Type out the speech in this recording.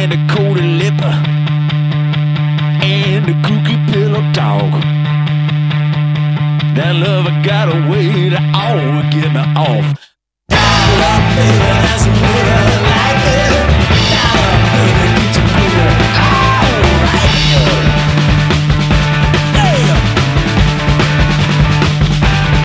and a coated lipper and a kooky pillow dog. That lover got a way to always get me off. That's a nigga like this.